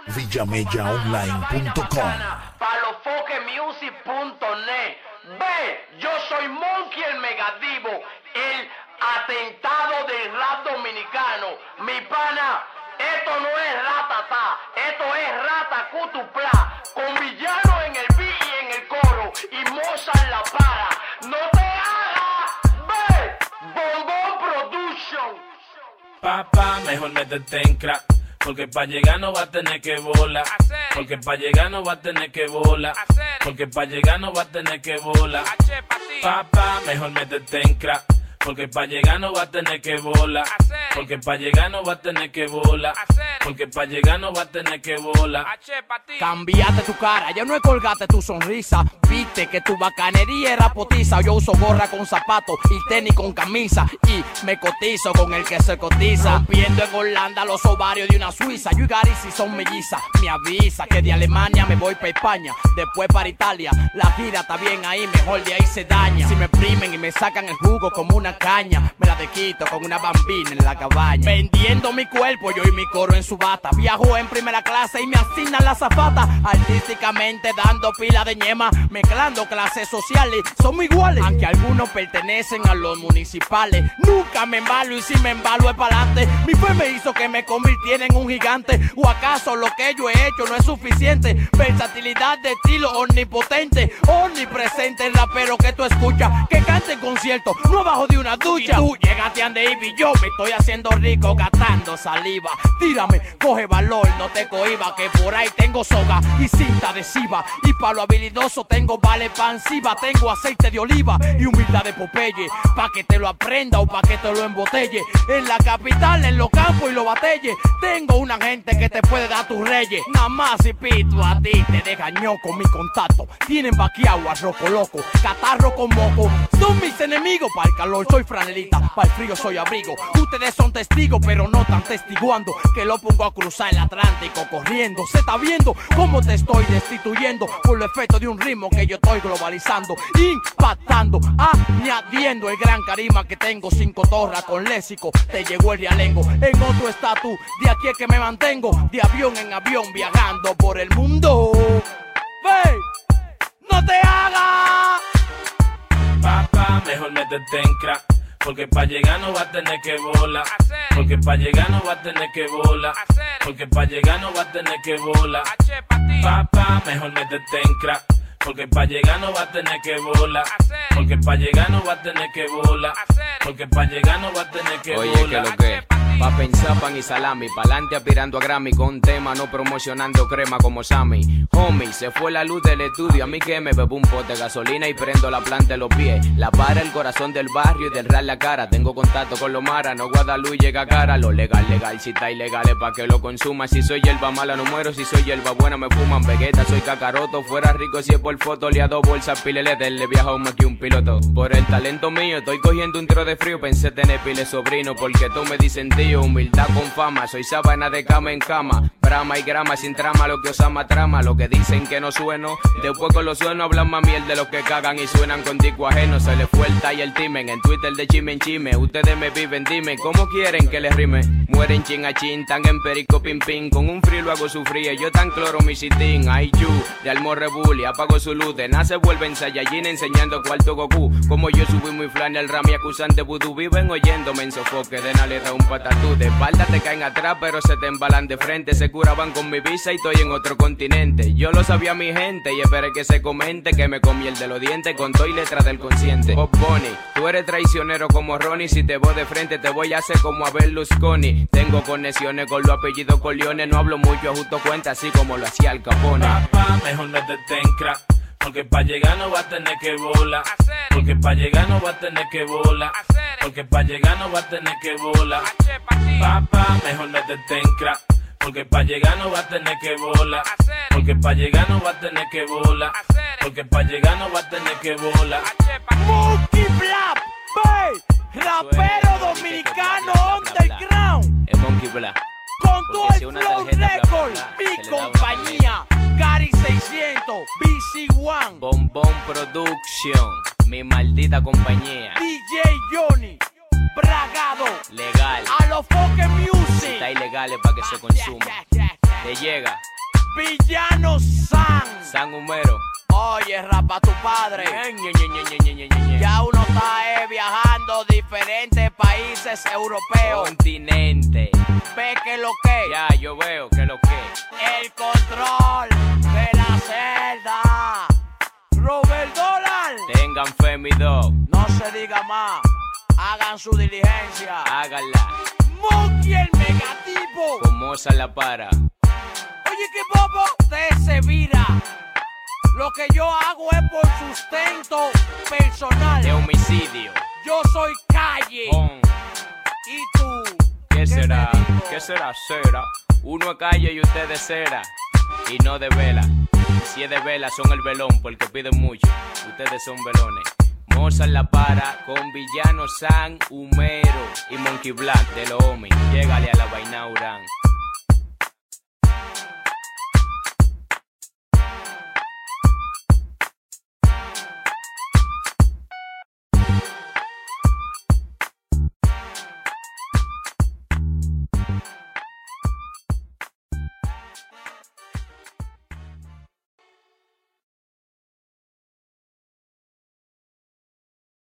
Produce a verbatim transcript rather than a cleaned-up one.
villamella online punto com. palofoquemusic punto net. Ve, yo soy Monkey el Megadivo, el atentado del rap dominicano. Mi pana, esto no es ratatá, esto es ratacutupla, con villano en el beat y en el coro, y moza en la para. No te hagas, ve, Bombón Production. Papá, mejor métete en crack, porque pa' llegar no va a tener que volar, porque pa' llegar no va a tener que volar, porque pa' llegar no va a tener que volar. Papá, mejor métete en crack, porque pa' llegar no va a tener que volar, porque pa' llegar no va a tener que volar, porque pa' llegar no va a tener que volar. Cambiate tu cara, ya no es colgate tu sonrisa. Viste que tu bacanería era potiza. Yo uso gorra con zapatos y tenis con camisa, y me cotizo con el que se cotiza. Rompiendo en Holanda los ovarios de una suiza. Yo y Gary si son mellizas. Me avisa que de Alemania me voy pa' España, después para Italia. La gira está bien ahí, mejor de ahí se daña. Si me primen y me sacan el jugo como una caña, me la desquito con una bambina en la cabaña. Vendiendo mi cuerpo, yo y mi coro en su bata. Viajo en primera clase y me asignan la zafata. Artísticamente dando pila de ñema, mezclando clases sociales, somos iguales, aunque algunos pertenecen a los municipales. Nunca me embalo, y si me embalo es pa'lante. Mi fe me hizo que me convirtiera en un gigante. ¿O acaso lo que yo he hecho no es suficiente? Versatilidad de estilo omnipotente, omnipresente el rapero que tú escuchas, que canta en concierto, no abajo de una ducha. Y tú llegaste a Ande y yo me estoy haciendo rico gastando saliva. Tírame, coge valor, no te cohiba, que por ahí tengo soga y cinta adhesiva, y pa' lo habilidoso tengo vale pansiva, tengo aceite de oliva y humildad de Popeye, pa' que te lo aprenda o pa' que te lo embotelle. En la capital, en los campos y los batelles, tengo una gente que te puede dar tus reyes. Nada más si pito a ti te deja ñoco. Mi contacto tienen vaqueado a roco loco, catarro con moco. Son mis enemigos, para el calor soy franelita, para el frío soy abrigo. Ustedes son testigos pero no tan testiguando, que lo pongo a cruzar el Atlántico corriendo. Se está viendo cómo te estoy destituyendo por el efecto de un ritmo que yo estoy globalizando, impactando, añadiendo el gran carisma que tengo. Sin cotorra con léxico te llegó el realengo. En otro estatus, de aquí es que me mantengo, de avión en avión viajando por el mundo. ¡Ve! ¡No te hagas! Papá, mejor métete en crack, porque pa' llegar no va a tener que volar, porque pa' llegar no va a tener que volar, porque pa' llegar no va a tener que volar. Papá, mejor métete en crack, porque pa' llegar no va a tener que volar, porque pa' llegar no va a tener que volar, porque pa' llegar no va a tener que volar. Oye, que lo que pa' pensar pan y salami, pa'lante aspirando a Grammy, con tema no promocionando crema como Sammy. Homie, se fue la luz del estudio, a mí que me bebo un pote de gasolina y prendo la planta en los pies. La para el corazón del barrio y del rap la cara, tengo contacto con los maras, no Guadalupe llega cara. Lo legal, legal, si está ilegal es pa' que lo consuma. Si soy hierba mala no muero, si soy hierba buena me fuman. Vegeta, soy cacaroto, fuera rico si es por foto, le a dos bolsas pileletes, le viajo más que un piloto. Por el talento mío estoy cogiendo un tiro de frío, pensé tener pile sobrino, porque tú me dicen tío. Humildad con fama, soy sábana de cama en cama, brama y grama sin trama, lo que Osama trama, lo que dicen que no sueno, después con los suenos hablan más miel de los que cagan y suenan con tico ajeno. Se les fue el talla el timen, en Twitter de chime en chime, ustedes me viven, dime, ¿cómo quieren que les rime? Mueren chin a chin, tan en perico pim pim, con un frío lo hago sufrir, yo tan cloro mi sitín, ay you, de almor rebuli, apago su luz, de nada se vuelven Saiyajin enseñando cuarto Goku, como yo subí muy flan el rami acusante vudú, viven oyéndome en sofoque, de nada le da un patatú. De espalda te caen atrás pero se te embalan de frente, se curaban con mi visa y estoy en otro continente. Yo lo sabía mi gente y esperé que se comente que me comí el de los dientes con todo y letras del consciente. Bob Bunny, tú eres traicionero como Ronnie, si te voy de frente te voy a hacer como a Berlusconi. Tengo conexiones con los apellidos Corleone, no hablo mucho, ajusto cuenta así como lo hacía el Capone. Papá, mejor métete en crack, porque pa' llegar no va a tener que volar, porque pa' llegar no va a tener que volar, porque pa' llegar no va a tener que volar. Papá, mejor métete en crack, porque pa' llegar no va a tener que volar, porque pa' llegar no va a tener que volar, porque pa' llegar no va a tener que volar. Monkey Black, wey, rapero dominicano underground, es Monkey Black. Con todo el Flow Record, mi compañía, Gary seiscientos, B C One, Bombón Production, mi maldita compañía, D J Johnny, Bragado, legal, Alofoque Music, si está ilegal es para que se consuma, te llega. Villano San. San Humero. Oye, rapa tu padre. Ñe, Ñe, Ñe, Ñe, Ñe, Ñe, Ñe. Ya uno está eh, viajando diferentes países europeos. Continente. Ve que lo que. Ya, yo veo que lo que. El control de la celda. Robert Dólar. Tengan fe, mi dog. No se diga más. Hagan su diligencia. Háganla. Monkey el negativo. Con Mozart la para. Oye, que bobo te se vira. Lo que yo hago es por sustento personal. De homicidio. Yo soy calle. Con. ¿Y tú? ¿Qué será? te digo? ¿Qué será? Cera. Uno es calle y usted es cera. Y no de vela. Si es de vela son el velón porque piden mucho. Ustedes son velones. Mozart la para con Villano San Humero y Monkey Black de los homies. Llégale a la vaina Urán.